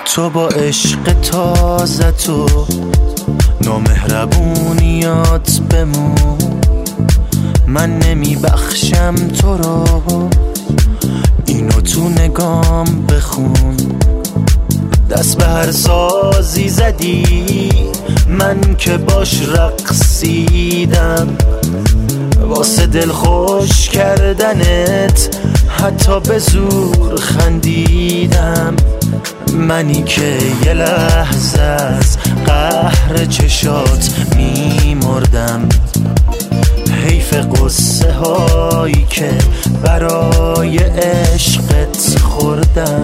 تو با عشق تازه تو نامهربونیات بمون، من نمی بخشم تو رو، اینو تو نگام بخون. دست به هر سازی زدی من که باش رقصیدم، واسه دل خوش کردنت حتی به زور خندیدم. منی که یه لحظه از قهر چشات میمردم، حیف قصه هایی که برای عشقت خوردم.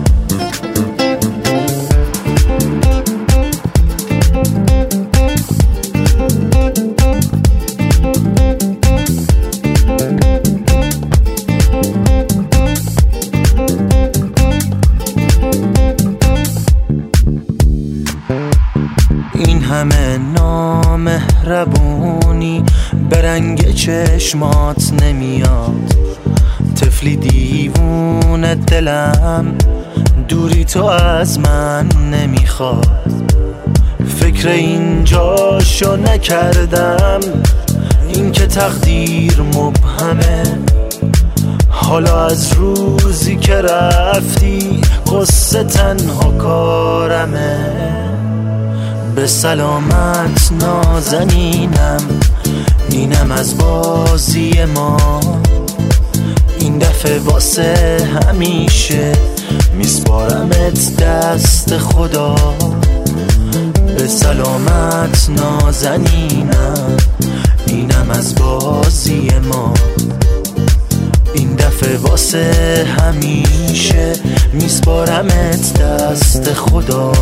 این همه نامهربونی به رنگ چشمات نمیاد، طفلی دیوونه دلم دوری تو از من نمیخواد. فکر اینجاشو نکردم، این که تقدیر مبهمه، حالا از روزی که رفتی قصه تنها کارمه. به سلامت نازنینم، اینم از بازی ما، این دفعه واسه همیشه میسپارمت دست خدا. به سلامت نازنینم، اینم از بازی ما، این دفعه واسه همیشه میسپارمت دست خدا.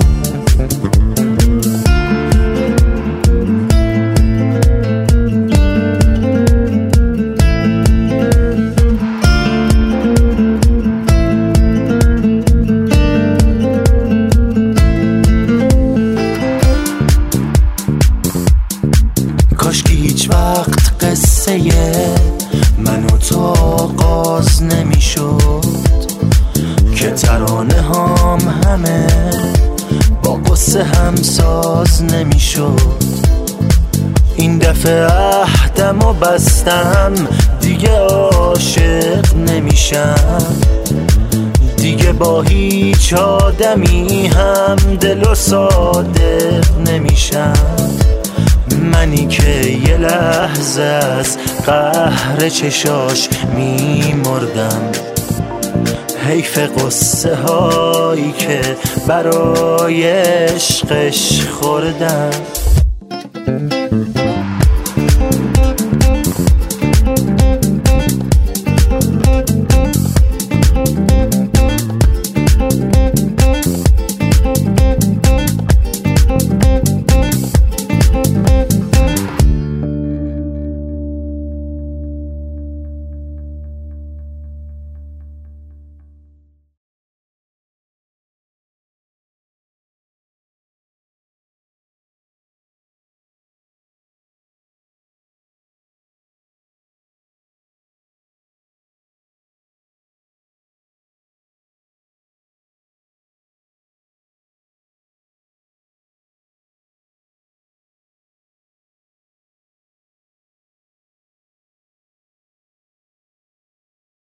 کاشکی هیچ وقت قصه من و تو آغاز نمیشد، که ترانه هام همه با قصه هم ساز نمیشد. این دفعه عهدم و بستم، دیگه عاشق نمیشم، دیگه با هیچ آدمی هم دل و صادق نمیشم. منی که یه لحظه از قهر چشاش میمردم، حیف قصه هایی که برای عشقش خوردم.